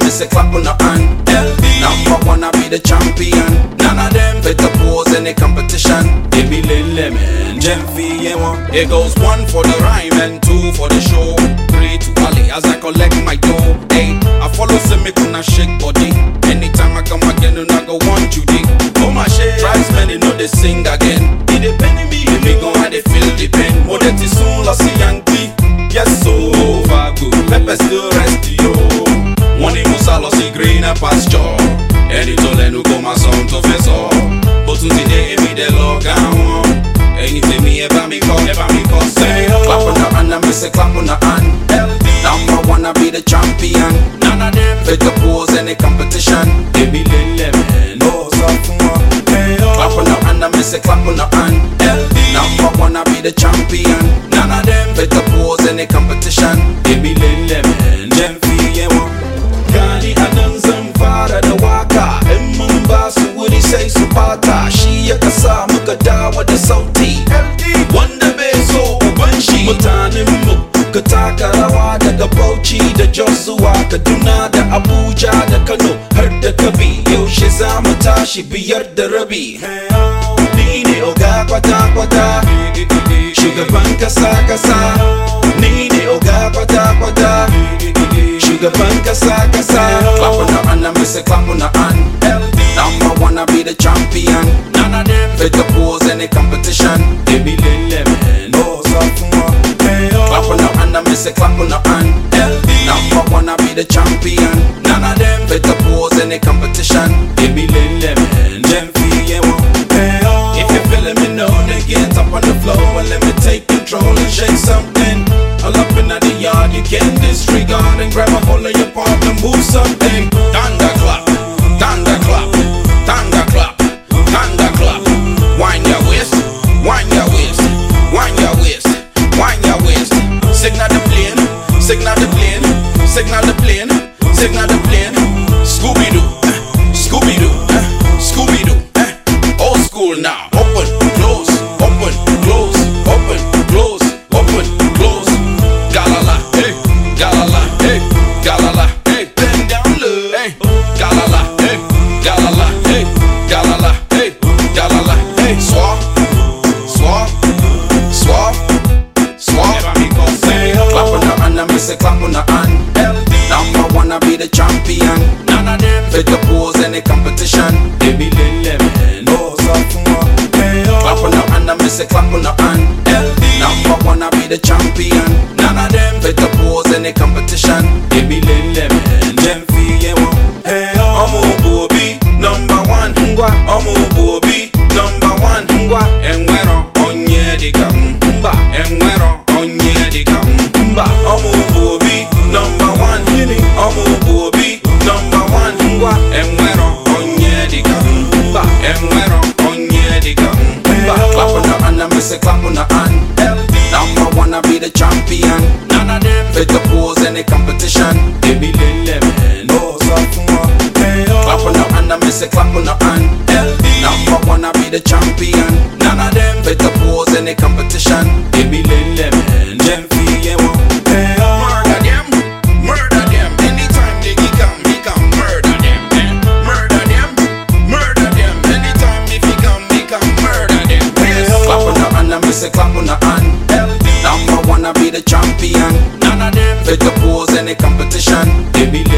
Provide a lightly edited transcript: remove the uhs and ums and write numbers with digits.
me say clap on the hand. Number one, I be the champion. None of them fit to pose any competition. Give me little lemon, Jemfi, yeah, one. It goes 1 for the rhyme and 2 for the show. 3 to Ali as I collect my dough. 8, I follow Semikuna shake body. Anytime I come again, and I go 1 Judy. Oh my shit, tribesmen, they know they sing again. It depend me, if me go how they feel the pain. More than this soon, lost a Yankee. Yes, so over good. Pepper still rest to you. One in Musa lost a greener pasture. And it all and go my son to face all. But today, me the log down. Anything me ever me call, say clap on the hand, I me say clap on the hand. Number one, I be the champion. None of them fit to pose any competition. Give me little lemon, oh sophomore. Clap on the hand, I me say clap on the hand. Number one, I be the champion. None of them fit to pose any competition. Give me little lemon, Jemfi, yeah, one. Gani anan zan fara da waka. In mun ba su wuri sai su fata. Shi ya kasa muka dawo da sauti. Wanda bai so uban shi. Mutanen mu ka taka rawa daga Bauchi da Jos zuwa Kaduna da Abuja da Kano har da Kabi. Yaushe za mu tashi 5:30. Ni ne oga kwata-kwata, shugaban kasa-kasa. Ni ne oga kwata-kwata, shugaban kasa-kasa. Clap on the hand, I me say clap on the hand. Number one, I be the champion. None of them fit to pose any competition. Give me little lemon, oh sophomore. Clap on the hand, I me say clap on the hand. Number one, I be the champion. None of them fit to pose any competition. Give me little lemon, Jemfi, yeah, one. If you're feeling me, know then get up on the floor and let me take control and shake something. All up in the yard, you can't disregard and grab a hold of your part and move something. Thunder clap, thunder clap, thunder clap, thunder clap. Wind your waist, wind your waist, wind your waist, wind your waist. Signal the plane, signal the plane, signal the plane, signal the plane. Scooby-Doo, Scooby-Doo, Scooby-Doo. Old school now. Open, close, open, close, open, close, open, close. Galala, hey, galala, hey, galala, hey. Bend down low, hey, galala, hey, galala, hey, galala, hey, galala, hey. Swap, swap, swap, swap. Clap on the hand, I me say clap on the hand. Number one, I be the champion. None of them fit to pose any competition. Give me little lemon, oh sophomore. Clap on the hand, I me say clap on the hand. Number one, I be the champion. None of them fit to pose any competition. Give me little lemon, Jemfi, yeah, one. Omo Bobi, number one. Omo Bobi, number one. Enwero onye diga mba. Enwero onye diga mba. Omo Bobi, number one. Omo Bobi, number one. Enwero onye diga mba. Enwero onye diga mba. Clap on the hand, I me say clap on the hand. Number one, I be the champion. None of them fit to pose any competition. Give me little lemon, oh sophomore. Clap on the hand, I me say clap on the hand. Number one, I be the champion. None of them fit to pose any competition. Give me little lemon, Jemfi, yeah, one. Murder them, murder them. Anytime they come, he come murder them. Murder them, murder them. Anytime if he come murder them. Clap on the hand, I me say clap on the hand. Number one, I be the champion. None of them fit to pose any competition. Give me